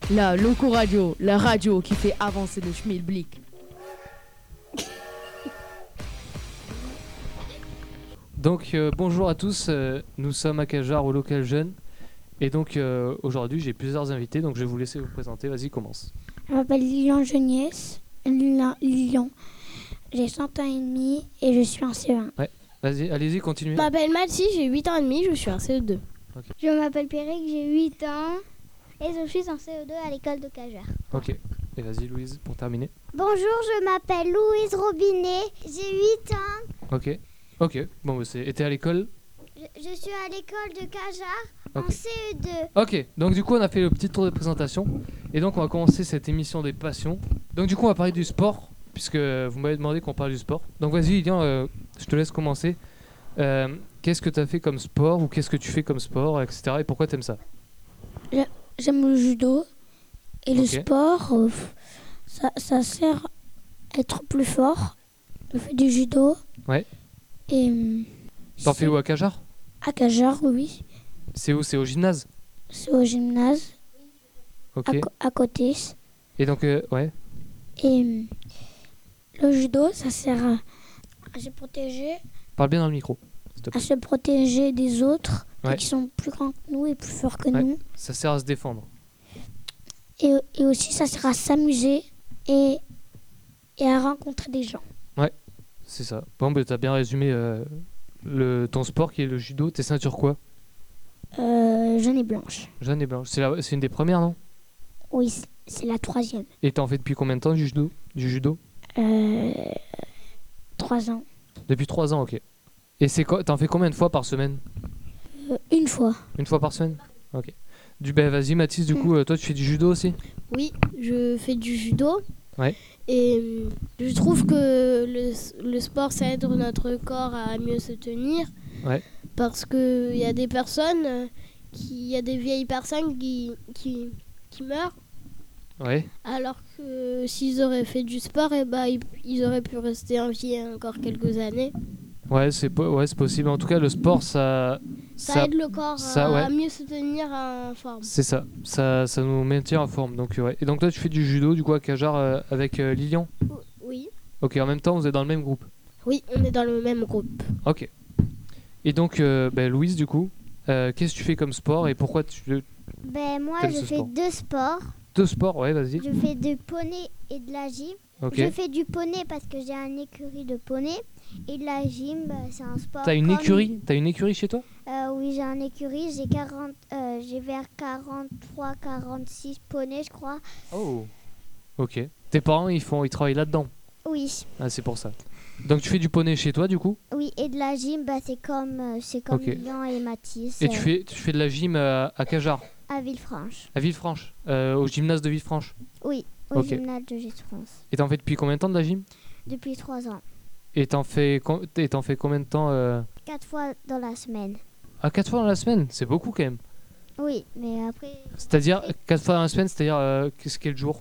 La Loco Radio, la radio qui fait avancer le schmilblick. Donc bonjour à tous, nous sommes à Cajar au local jeune. Et donc aujourd'hui j'ai plusieurs invités, donc je vais vous laisser vous présenter, vas-y commence. Je m'appelle Lilian Geniès, Lilian. J'ai 100 ans et demi et je suis en CE1. Ouais, vas-y, allez-y, continuez. Je m'appelle Mathis, j'ai 8 ans et demi, je suis en CE2. Okay. Je m'appelle Pierrick, j'ai 8 ans et je suis en CE2 à l'école de Cajar. Ok, et vas-y Louise pour terminer. Bonjour, je m'appelle Louise Robinet, j'ai 8 ans. Ok, bon et t'es à l'école? Je suis à l'école de Cajar en okay. CE2. Ok, donc du coup on a fait le petit tour de présentation et donc on va commencer cette émission des passions. Donc du coup on va parler du sport, puisque vous m'avez demandé qu'on parle du sport. Donc vas-y Lilian, je te laisse commencer. Qu'est-ce que tu as fait comme sport ou qu'est-ce que tu fais comme sport, etc. et pourquoi t'aimes ça? J'aime le judo et le sport, ça sert à être plus fort. Je fais du judo. Ouais. Et t'en fais où à Cajar? À Cajar, oui. C'est où? C'est au gymnase? C'est au gymnase. Ok. À côté. Et donc, ouais. Et le judo, ça sert à se protéger. Parle bien dans le micro. À se protéger des autres ouais. qui sont plus grands que nous et plus forts que nous. Ça sert à se défendre. Et aussi, ça sert à s'amuser et à rencontrer des gens. Ouais, c'est ça. Bon, bah, t'as bien résumé ton sport qui est le judo. T'es ceinture quoi? Jaune et blanche. Jaune et blanche. C'est une des premières, non? Oui, c'est la 3e. Et t'en fais depuis combien de temps du judo? 3 ans. Depuis 3 ans, ok. Et t'en fais combien de fois par semaine? Une fois. Une fois par semaine? Ok. Vas-y Mathis, du coup, toi tu fais du judo aussi? Oui, je fais du judo. Ouais. Et je trouve que le sport, ça aide notre corps à mieux se tenir. Ouais. Parce qu'il y a des personnes, il y a des vieilles personnes qui meurent. Ouais. Alors que s'ils auraient fait du sport, ils auraient pu rester en vie encore quelques années. Ouais, c'est possible. En tout cas, le sport, ça aide le corps à mieux se tenir en forme. C'est ça. Ça nous maintient en forme. Donc, ouais. Et donc, toi, tu fais du judo, du coup, à Cajar avec Lilian? Oui. Ok, en même temps, vous êtes dans le même groupe? Oui, on est dans le même groupe. Ok. Et donc, Louise, du coup, qu'est-ce que tu fais comme sport et pourquoi moi, je fais 2 sports. 2 sports, ouais, vas-y. Je fais du poney et de la gym. Okay. Je fais du poney parce que j'ai une écurie de poney. Et de la gym, c'est un sport. T'as une écurie? T'as une écurie chez toi? Oui, j'ai une écurie. J'ai vers 43-46 poneys, je crois. Oh. Ok. Tes parents, ils travaillent là-dedans? Oui. Ah, c'est pour ça. Donc tu fais du poney chez toi, du coup? Oui, et de la gym, c'est comme Lilian et Mathis. Et tu fais de la gym à Cajar? À Villefranche. À Villefranche, au gymnase de Villefranche? Oui, au gymnase de Villefranche. Et t'en fais depuis combien de temps de la gym? Depuis 3 ans. Et t'en fais combien de temps 4 fois dans la semaine. Ah, 4 fois dans la semaine? C'est beaucoup quand même. Oui, mais après... C'est-à-dire, 4 fois dans la semaine, c'est-à-dire quel jour?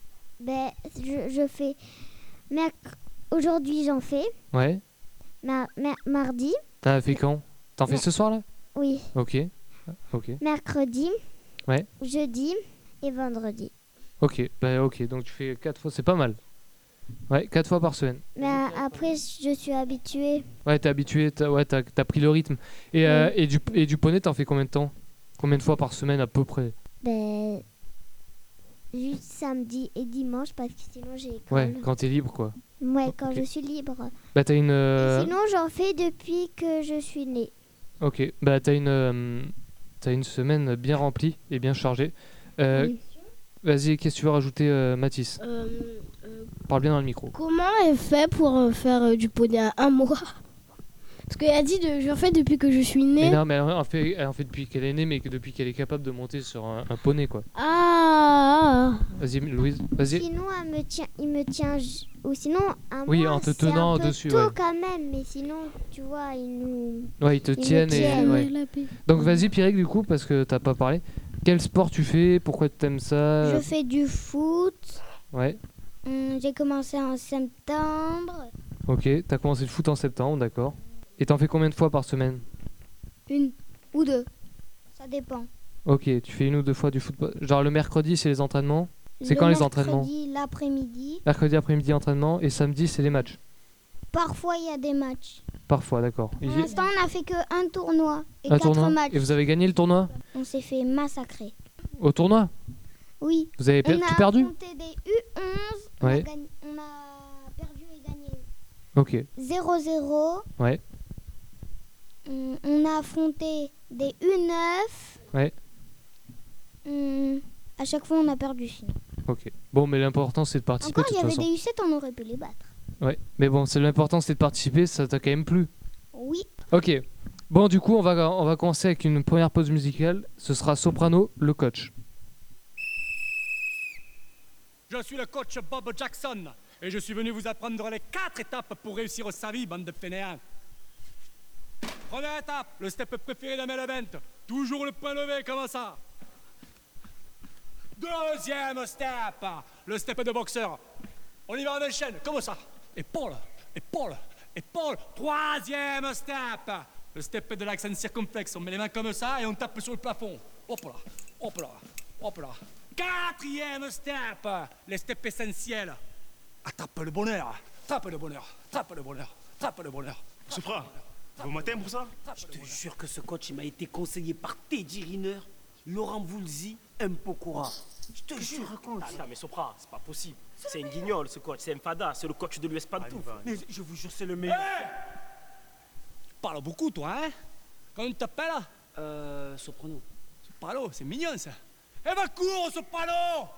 Je fais... Aujourd'hui, j'en fais. Ouais. Mardi. T'en as fait quand? T'en fais ce soir, là? Oui. Ok. Mercredi. Ouais. Jeudi et vendredi. Ok, donc tu fais 4 fois, c'est pas mal. Ouais, 4 fois par semaine. Mais après, je suis habituée. Ouais, t'es habitué, t'as pris le rythme. Et du poney, t'en fais combien de temps? Combien de fois par semaine à peu près? Juste samedi et dimanche parce que sinon j'ai école. Ouais, quand t'es libre quoi. Ouais, quand je suis libre. T'as une... Sinon j'en fais depuis que je suis née. Ok, t'as une semaine bien remplie et bien chargée. Oui. Vas-y, qu'est-ce que tu veux rajouter, Mathis? Parle bien dans le micro. Comment elle fait pour faire du poney à 1 mois? Parce qu'elle a dit j'en fais depuis que je suis née. Mais non, mais elle en fait depuis qu'elle est née, mais depuis qu'elle est capable de monter sur un poney, quoi. Ah. Vas-y, Louise, vas-y. Sinon, il me tient... Ou sinon, oui, en te tenant un peu dessus, tôt quand même, mais sinon, tu vois, ils nous... Ouais, ils te tiennent. Ouais. Donc vas-y, Pierrick, du coup, parce que t'as pas parlé. Quel sport tu fais? Pourquoi t'aimes ça? Je fais du foot. Ouais. J'ai commencé en septembre. Ok, t'as commencé le foot en septembre, d'accord. Et t'en fais combien de fois par semaine? 1 ou 2. Ça dépend. Ok, tu fais 1 ou 2 fois du football. Genre le mercredi, c'est les entraînements. C'est quand les entraînements? Mercredi, l'après-midi. Mercredi après-midi, entraînement. Et samedi, c'est les matchs. Parfois, il y a des matchs. Parfois, d'accord. Pour l'instant, on n'a fait qu'un tournoi et Un 4 tournoi. matchs. Et vous avez gagné le tournoi? On s'est fait massacrer. Au tournoi? Oui. Vous avez On tout a perdu? affronté des U11. Ouais. On a perdu et gagné Ok. 0-0. Ouais. On a affronté des U9. Ouais. À chaque fois, on a perdu sinon. Ok. Bon, mais l'important, c'est de participer Encore, de il y toute avait façon. des U7, on aurait pu les battre. Ouais. Mais bon, c'est l'important, c'est de participer. Ça t'a quand même plu. Oui. Ok. Bon, du coup, on va commencer avec une première pause musicale. Ce sera Soprano, le coach. Je suis le coach Bob Jackson et je suis venu vous apprendre les 4 étapes pour réussir sa vie, bande de fainéants. Première étape, le step préféré d'un main event. Toujours le point levé, comme ça. Deuxième step, le step de boxeur. On y va, on enchaîne, comme ça. Épaule, épaule, épaule. Troisième step, le step de l'accent circonflexe. On met les mains comme ça et on tape sur le plafond. Hop là, hop là, hop là. Quatrième step, les steps essentiels. Attrape le bonheur, attrape le bonheur, attrape le bonheur, attrape le bonheur. Sopra, vous matin pour ça? Je te jure que ce coach il m'a été conseillé par Teddy Riner, Laurent Voulzy, M. Pokora. Je te jure. Attends, mais Sopra, c'est pas possible. C'est un guignol ce coach, c'est un fada, c'est le coach de l'US Pantouf. Mais je vous jure, c'est le meilleur. Tu parles beaucoup, toi, hein? Comment tu t'appelles? Soprano. Soprano, c'est mignon, ça. Eh ben, cours, Soprano!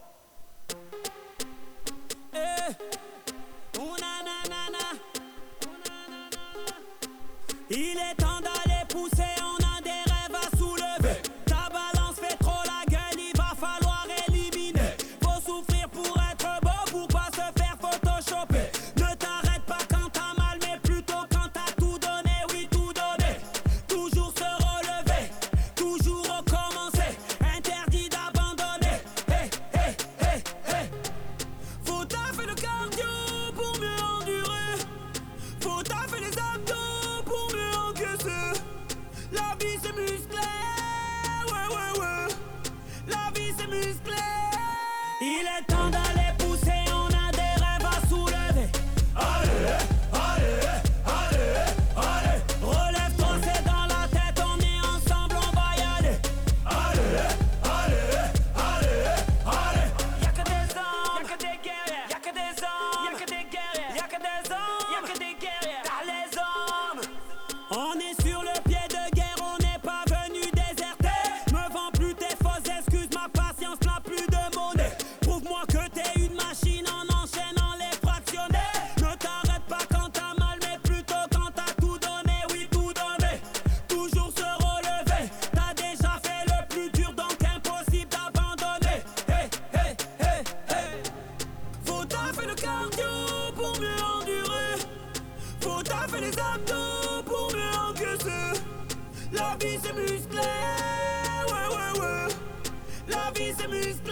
Il est temps d'aller pousser, on a des rêves à soulever. Ta balance fait trop la gueule, il va falloir éliminer. Faut souffrir pour être beau, pour pas se faire photoshopper. Ne t'arrête pas quand t'as mal, mais plutôt quand t'as tout donné, oui tout donné. Toujours se relever, toujours recommencer. Interdit d'abandonner. Hey, hey, hey, hey. Faut taffer le cardio pour mieux endurer. Faut taffer les abdos pour mieux encaisser. La vie c'est musclé, ouais, ouais, ouais. La vie c'est musclé. Il est temps d'aller pousser, on a des rêves à soulever. Allez, allez, allez, allez. Relève-toi, c'est dans la tête, on est ensemble, on va y aller. Allez, allez, allez, allez. Y'a que des hommes, y'a que des guerriers. Y'a que des hommes, y'a que des guerriers. Y'a que des hommes, y'a que des guerriers. T'as les hommes. On est sur le pied de guerre, on n'est pas venu déserter. Me vends plus tes fausses excuses, ma patience n'a plus de monnaie. Prouve-moi que t'es une machine en enchaînant les fractionnés. Ne t'arrête pas quand t'as mal, mais plutôt quand t'as tout donné, oui tout donné. Toujours se relever, t'as déjà fait le plus dur, donc impossible d'abandonner. Hey, hey, hey, hey. Faut taffer le cardio pour mieux endurer. Faut taffer les abdos pour mieux encaisser. La vie c'est musclé, ouais, ouais, ouais. La vie c'est musclé.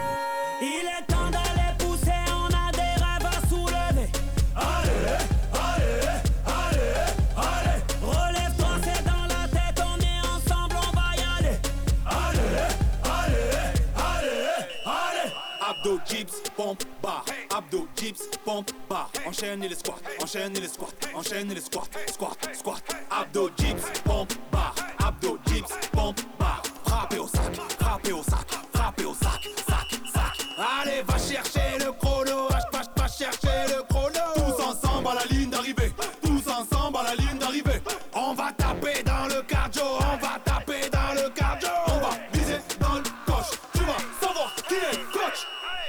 Il est temps d'aller pousser, on a des rêves à soulever. Allez, allez, allez, allez. Relève-toi, c'est dans la tête, on est ensemble, on va y aller. Allez, allez, allez, allez. Abdo, dips, pompe, bar. Abdo, dips, pompe, bar. Enchaîne les squats, enchaîne les squats, enchaîne les squats, squat, squat. Abdo, dips, pompe, bar. Abdo, dips, pompe, bar. Frappez au sac, frappez au sac, frappez au sac, sac, sac. Allez, va chercher le chrono, va chercher le chrono. Tous ensemble à la ligne d'arrivée, tous ensemble à la ligne d'arrivée. On va taper dans le cardio, on va taper dans le cardio. On va viser dans le coche, tu vas savoir qui est le coach.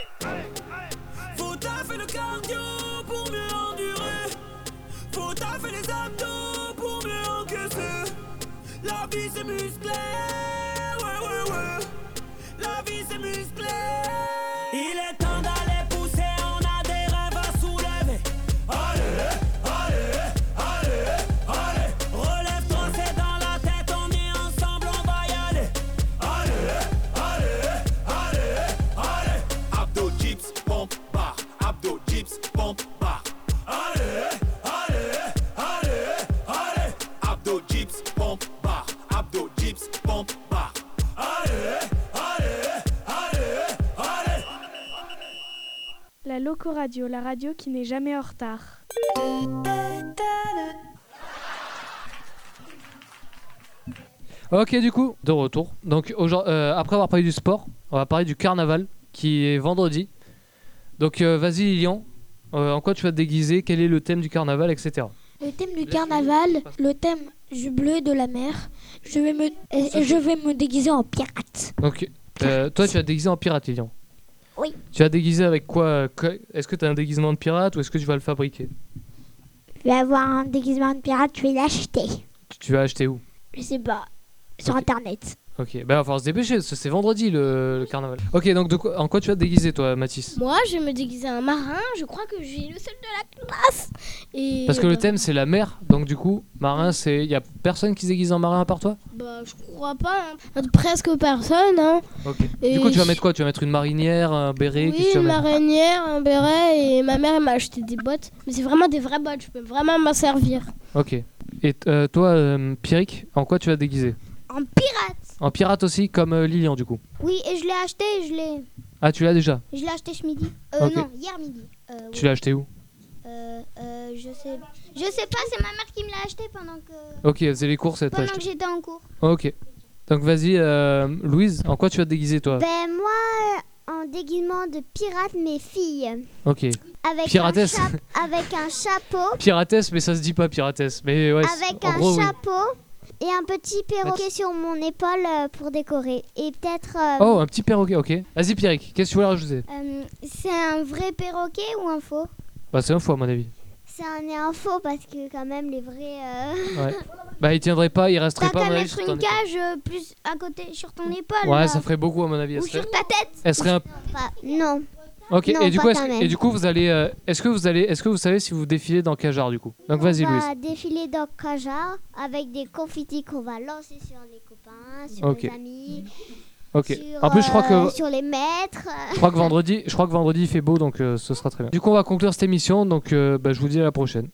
Faut taffer le cardio pour mieux endurer. Faut taffer les abdos pour mieux encaisser. La vie c'est musclé, ouais, ouais, ouais. La vie c'est musclé. Il est temps d'aller pousser, on a des rêves à soulever. Allez, allez, allez, allez. Relève-toi, c'est dans la tête, on est ensemble, on va y aller. Allez, allez, allez, allez. Abdo, dips, pompe, bar. Abdo, dips, pompe, bar. Allez, allez, allez, allez. Abdo, dips, pompe, bar. Abdo, dips, pompe, bar. Allez, La Loco-Radio, la radio qui n'est jamais en retard. Ok, du coup, de retour. Donc, après avoir parlé du sport, on va parler du carnaval qui est vendredi. Donc, vas-y, Lilian, en quoi tu vas te déguiser? Quel est le thème du carnaval, etc. Le thème du carnaval, le thème du bleu de la mer. Je vais me déguiser en pirate. Donc, toi, tu vas te déguiser en pirate, Lilian. Oui. Tu vas te déguiser avec quoi? Est-ce que tu as un déguisement de pirate ou est-ce que tu vas le fabriquer? Je vais avoir un déguisement de pirate, je vais l'acheter. Tu vas acheter où? Je sais pas. Sur internet. Ok, bah il va falloir se dépêcher, parce que c'est vendredi le carnaval. Ok, donc en quoi tu vas te déguiser toi, Mathis? Moi, je vais me déguiser en marin. Je crois que j'ai le seul de la classe. Et parce que le thème c'est la mer, donc du coup, marin, il y a personne qui se déguise en marin à part toi? Bah, je crois pas. Hein. Presque personne. Hein. Ok. Du coup, tu vas mettre quoi? Tu vas mettre une marinière, un béret? Oui, une marinière, un béret. Et ma mère elle m'a acheté des bottes. Mais c'est vraiment des vraies bottes. Je peux vraiment m'en servir. Ok. Et toi, Pierrick, en quoi tu vas te déguiser? En pirate. En pirate aussi, comme Lilian du coup. Oui, et je l'ai acheté, Ah, tu l'as déjà? Je l'ai acheté ce midi. Ok. Non, hier midi. Tu l'as acheté où? Je sais pas, c'est ma mère qui me l'a acheté pendant que... Ok, elle faisait les courses, elle t'a Pendant acheté. que j'étais en cours. Ok. Donc vas-y, Louise, en quoi tu vas te déguiser toi? Ben moi, en déguisement de pirate, mes filles. Ok. Avec Piratesse. avec un chapeau. Piratesse, mais ça se dit pas piratesse. Mais ouais, Avec en un gros, oui. chapeau et un petit perroquet sur mon épaule pour décorer. Et peut-être... Oh, un petit perroquet, ok. Vas-y, Pierrick, qu'est-ce que tu voulais rajouter? c'est un vrai perroquet ou un faux? Bah, c'est un faux, à mon avis. C'est un faux parce que quand même les vrais... Ouais. Bah, il tiendrait pas, il resterait T'as pas, à qu'à mon avis, mettre sur ton une épaule. cage plus à côté sur ton épaule. Ouais, là. ça ferait beaucoup, à mon avis. Ou sur ta tête. Elle serait un... Non. Ok, Non, et du pas coup, quand même. vous allez... est-ce que vous savez si vous défilez dans Cajar, du coup? Donc, vas-y, On Louise. va défiler dans Cajar avec des confitis qu'on va lancer sur les copains, sur Ok. les amis. Ok. Sur, En plus, je crois que... sur les maîtres. Je crois que vendredi il fait beau, donc ce sera très bien. Du coup, on va conclure cette émission, donc je vous dis à la prochaine.